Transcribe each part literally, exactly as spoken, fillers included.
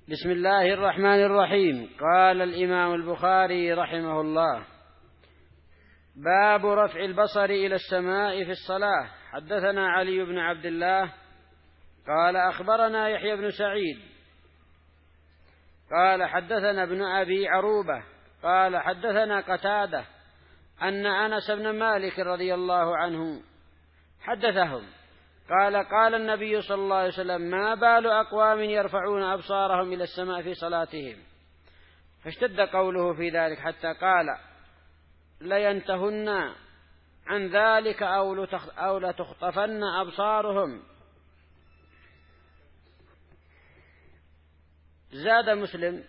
بسم الله الرحمن الرحيم. قال الإمام البخاري رحمه الله: باب رفع البصر إلى السماء في الصلاة. حدثنا علي بن عبد الله قال أخبرنا يحيى بن سعيد قال حدثنا ابن أبي عروبة قال حدثنا قتادة أن أنس بن مالك رضي الله عنه حدثهم قال قال النبي صلى الله عليه وسلم: ما بال أقوام يرفعون أبصارهم إلى السماء في صلاتهم؟ فاشتد قوله في ذلك حتى قال: لينتهن عن ذلك أو لتخطفن أبصارهم. زاد مسلم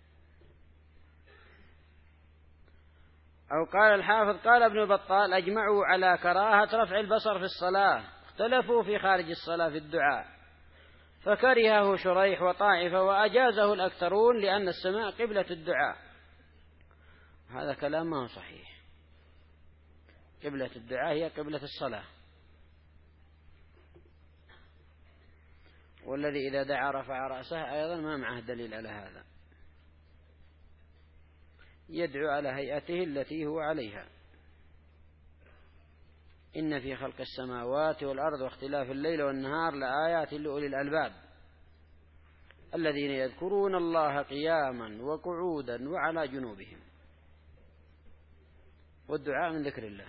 أو قال الحافظ قال ابن بطال: أجمعوا على كراهة رفع البصر في الصلاة، اختلفوا في خارج الصلاة في الدعاء، فكرهه شريح وطائفة وأجازه الأكثرون لأن السماء قبلة الدعاء. هذا كلام ما هو صحيح. قبلة الدعاء هي قبلة الصلاة، والذي إذا دعا رفع رأسه أيضا ما معه دليل على هذا، يدعو على هيئته التي هو عليها. إن في خلق السماوات والأرض واختلاف الليل والنهار لآيات لأولي الألباب الذين يذكرون الله قياما وقعودا وعلى جنوبهم. والدعاء من ذكر الله.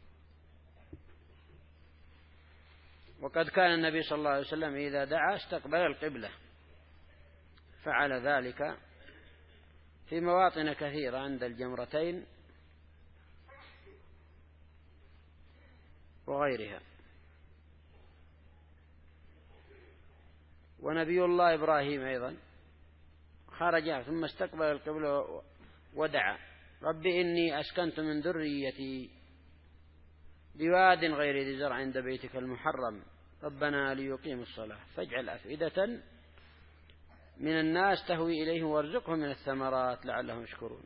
وقد كان النبي صلى الله عليه وسلم إذا دعا استقبل القبلة، فعل ذلك في مواطن كثيرة عند الجمرتين وغيرها. ونبي الله إبراهيم أيضا خرج ثم استقبل القبلة ودعا: رب إني أسكنت من ذريتي بواد غير ذي زرع عند بيتك المحرم ربنا ليقيموا الصلاة فاجعل أفئدة من الناس تهوي إليهم وارزقهم من الثمرات لعلهم يشكرون.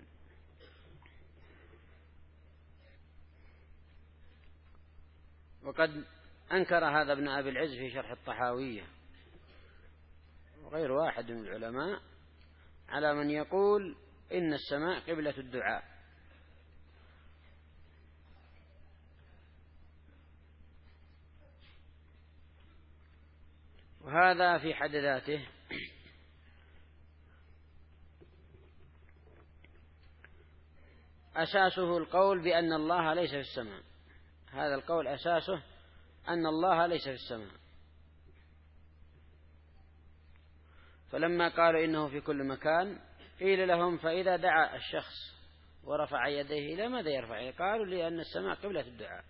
وقد أنكر هذا ابن أبي العز في شرح الطحاوية وغير واحد من العلماء على من يقول إن السماء قبلة الدعاء. وهذا في حد ذاته أساسه القول بأن الله ليس في السماء. هذا القول أساسه أن الله ليس في السماء. فلما قالوا إنه في كل مكان قيل لهم: فإذا دعا الشخص ورفع يديه إلى ماذا يرفع؟ قالوا: لأن السماء قبلة الدعاء.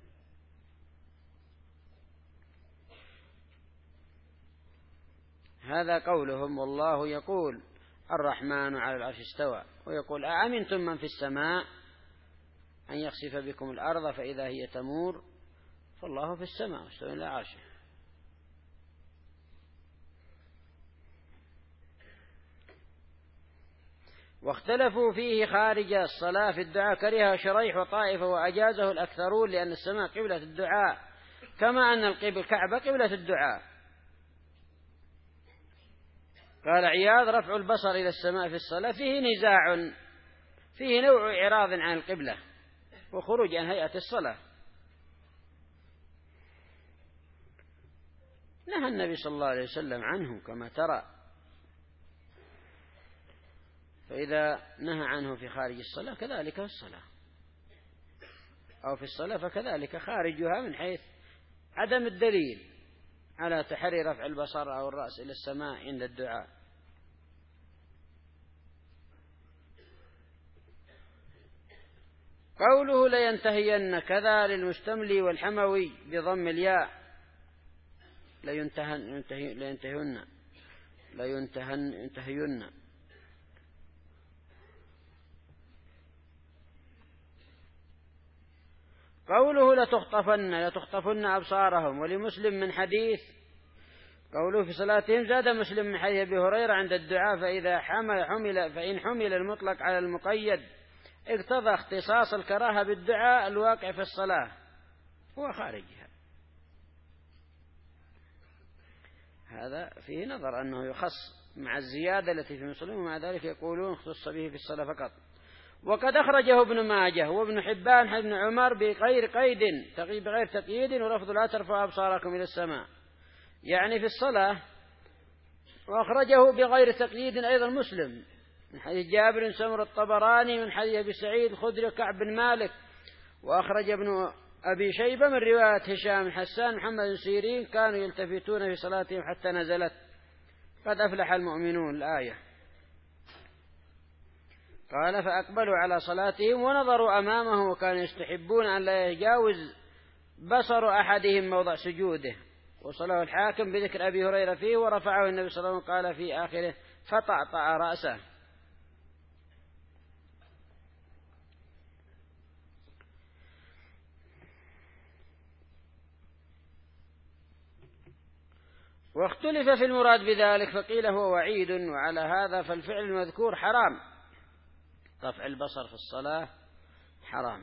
هذا قولهم. والله يقول: الرحمن على العرش استوى، ويقول: أأمنتم من في السماء أن يخسف بكم الأرض فإذا هي تمور فالله في السماء واستوى إلى عرشه. واختلفوا فيه خارج الصلاة في الدعاء، كره شريح وطائفة وأجازه الأكثرون لأن السماء قبلة الدعاء، كما أن الكعبة قبلة الدعاء. قال عياض: رفع البصر إلى السماء في الصلاة فيه نزاع، فيه نوع إعراض عن القبلة وخروج عن هيئة الصلاة. نهى النبي صلى الله عليه وسلم عنه كما ترى، فإذا نهى عنه في خارج الصلاة كذلك في الصلاة، أو في الصلاة فكذلك خارجها من حيث عدم الدليل على تحري رفع البصر أو الرأس إلى السماء عند الدعاء. قوله: لينتهين كذا للمستملي والحموي بضم الياء، لينتهن ينتهي لينتهين لينتهن ينتهين. قوله: لتخطفن لتخطفن أبصارهم. ولمسلم من حديث قوله في صلاتهم زاد مسلم من حديث أبي هريرة عند الدعاء: فإذا حمل حمل فإن حمل المطلق على المقيد اقتضى اختصاص الكراهة بالدعاء الواقع في الصلاة وخارجها. هذا فيه نظر أنه يخص مع الزيادة التي في مسلم، ومع ذلك يقولون اختص به في الصلاة فقط. وقد أخرجه ابن ماجه وابن حبان عن ابن عمر بغير قيد بغير تقييد ولفظ لا ترفعوا أبصاركم إلى السماء، يعني في الصلاة. وأخرجه بغير تقييد أيضا مسلم من حديث جابر سمر الطبراني من حديث أبي سعيد الخدري وكعب بن مالك. وأخرج ابن أبي شيبة من رواية هشام حسان محمد بن سيرين كانوا يلتفتون في صلاتهم حتى نزلت قد أفلح المؤمنون الآية. قال فأقبلوا على صلاتهم ونظروا أمامه، وكانوا يستحبون أن لا يجاوز بصر أحدهم موضع سجوده. وصله الحاكم بذكر أبي هريرة فيه، ورفعه النبي صلى الله عليه وسلم قال في آخره فطعطع رأسه. واختلف في المراد بذلك، فقيل هو وعيد، وعلى هذا فالفعل المذكور حرام، رفع البصر في الصلاة حرام،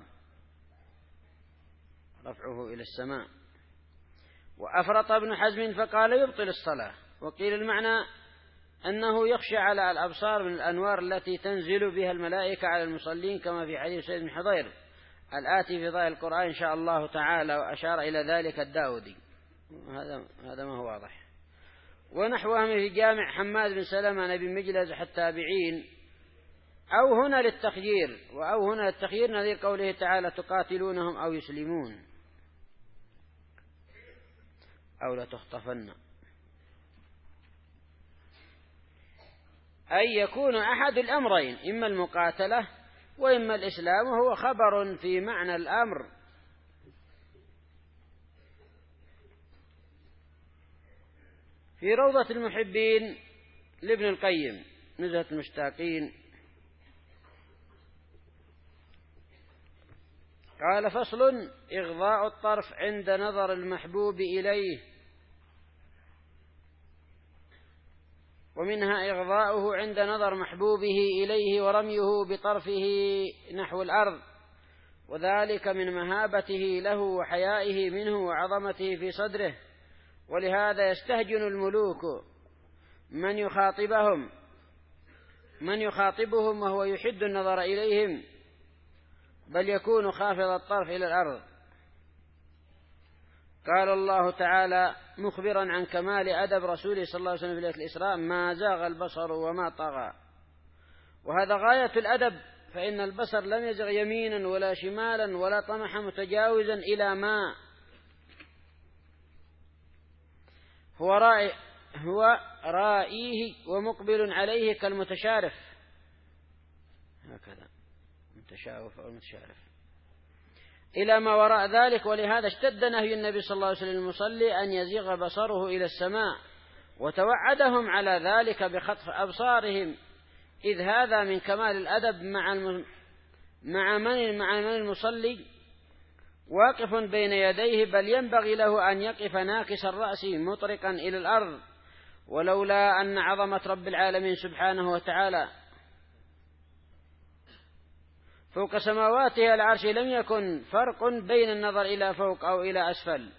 رفعه إلى السماء. وأفرط ابن حزم فقال يبطل الصلاة. وقيل المعنى أنه يخشى على الأبصار من الأنوار التي تنزل بها الملائكة على المصلين، كما في حديث سيد بن حضير الآتي في ضوء القرآن إن شاء الله تعالى، وأشار إلى ذلك الداودي. هذا هذا ما هو واضح. ونحوهم في جامع حماد بن سلمة عن أبي مجلس التابعين. أو هنا للتخيير، وأو هنا للتخيير نظير قوله تعالى تقاتلونهم أو يسلمون أو لا تخطفن، أي يكون أحد الأمرين، إما المقاتلة وإما الإسلام، وهو خبر في معنى الأمر. في روضة المحبين لابن القيم نزهة المشتاقين قال فصل إغضاء الطرف عند نظر المحبوب إليه، ومنها إغضاؤه عند نظر محبوبه إليه ورميه بطرفه نحو الأرض، وذلك من مهابته له وحيائه منه وعظمته في صدره. ولهذا يستهجن الملوك من يخاطبهم من يخاطبهم وهو يحد النظر إليهم، بل يكون خافض الطرف إلى الأرض. قال الله تعالى مخبرا عن كمال أدب رسوله صلى الله عليه وسلم في ليلة الإسراء ما زاغ البصر وما طغى. وهذا غاية الأدب، فإن البصر لم يزغ يمينا ولا شمالا ولا طمح متجاوزا إلى ما هو رائي هو رائيه ومقبل عليه كالمتشارف، هكذا متشاوف أو متشارف إلى ما وراء ذلك. ولهذا اشتد نهي النبي صلى الله عليه وسلم المصلي أن يزيغ بصره إلى السماء، وتوعدهم على ذلك بخطف أبصارهم، إذ هذا من كمال الأدب مع الم... مع من مع من المصلي واقف بين يديه، بل ينبغي له أن يقف ناكس الرأس مطرقا إلى الأرض، ولولا أن عظمة رب العالمين سبحانه وتعالى فوق سماواته العرش لم يكن فرق بين النظر إلى فوق أو إلى أسفل.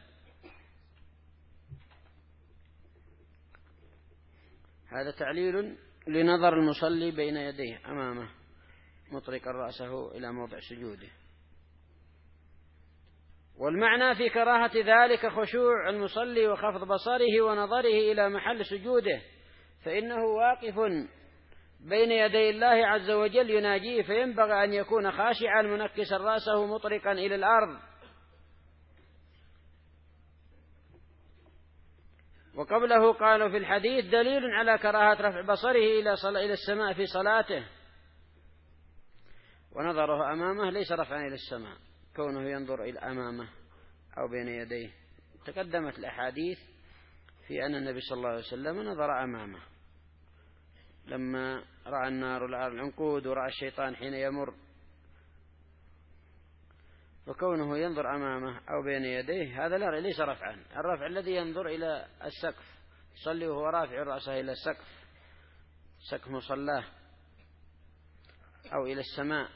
هذا تعليل لنظر المصلي بين يديه أمامه مطرقا رأسه إلى موضع سجوده. والمعنى في كراهة ذلك خشوع المصلي وخفض بصره ونظره إلى محل سجوده، فإنه واقف بين يدي الله عز وجل يناجيه، فينبغي أن يكون خاشعا منكسا رأسه مطرقا إلى الأرض. وقبله قالوا في الحديث دليل على كراهة رفع بصره إلى إلى السماء في صلاته، ونظره أمامه ليس رفعا إلى السماء، كونه ينظر إلى أمامه أو بين يديه. تقدمت الأحاديث في أن النبي صلى الله عليه وسلم نظر أمامه لما رأى النار ورأى العنقود ورأى الشيطان حين يمر، وكونه ينظر أمامه أو بين يديه هذا لا ليس رفعا. الرفع الذي ينظر إلى السقف، يصلي وهو رافع رأسه إلى السقف، سقف مصلاه، أو إلى السماء،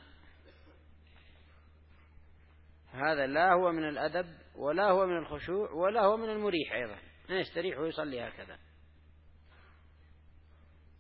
هذا لا هو من الأدب ولا هو من الخشوع ولا هو من المريح أيضا، يستريح ويصلي هكذا.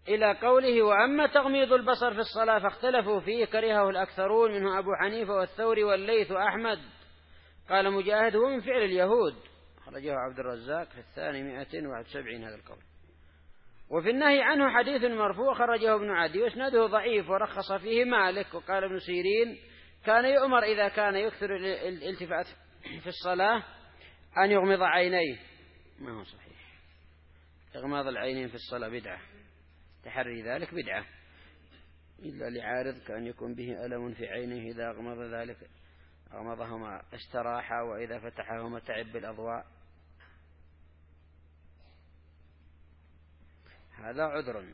إلى قوله وأما تغميض البصر في الصلاة فاختلفوا فيه كرهه الأكثرون منه أبو حنيفة والثوري والليث وأحمد. قال مجاهد هو من فعل اليهود، خرجه عبد الرزاق في الثاني مئة وواحد وسبعين هذا القول. وفي النهي عنه حديث مرفوع خرجه ابن عدي واسناده ضعيف ورخص فيه مالك. وقال ابن سيرين كان يؤمر إذا كان يكثر الالتفات في الصلاة أن يغمض عينيه. ما هو صحيح، إغماض العينين في الصلاة بدعة، تحري ذلك بدعة، إلا لعارض كأن يكون به ألم في عينه إذا أغمض ذلك أغمضهما استراحا وإذا فتحهما تعب بالأضواء، هذا عذر.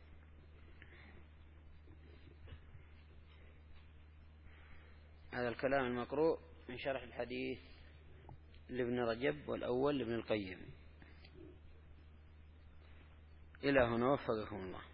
هذا الكلام المقروء من شرح الحديث لابن رجب والأول لابن القيم. إلى هنا وفقكم الله.